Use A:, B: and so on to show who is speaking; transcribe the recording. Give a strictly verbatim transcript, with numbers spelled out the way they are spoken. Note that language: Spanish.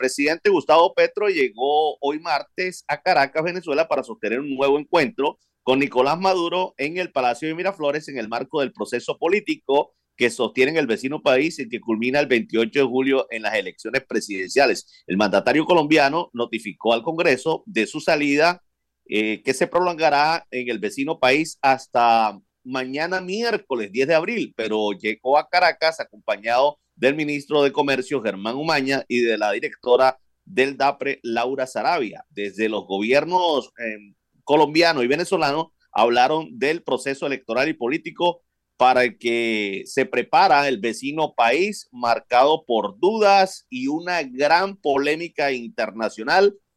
A: presidente Gustavo Petro llegó hoy martes a Caracas, Venezuela, para sostener un nuevo encuentro con Nicolás Maduro en el Palacio de Miraflores en el marco del proceso político que sostiene el vecino país y que culmina el veintiocho de julio en las elecciones presidenciales. El mandatario colombiano notificó al Congreso de su salida, eh, que se prolongará en el vecino país hasta mañana miércoles diez de abril, pero llegó a Caracas acompañado del ministro de Comercio Germán Umaña y de la directora del DAPRE Laura Sarabia. Desde los gobiernos eh, colombiano y venezolano hablaron del proceso electoral y político para el que se prepara el vecino país, marcado por dudas y una gran polémica internacional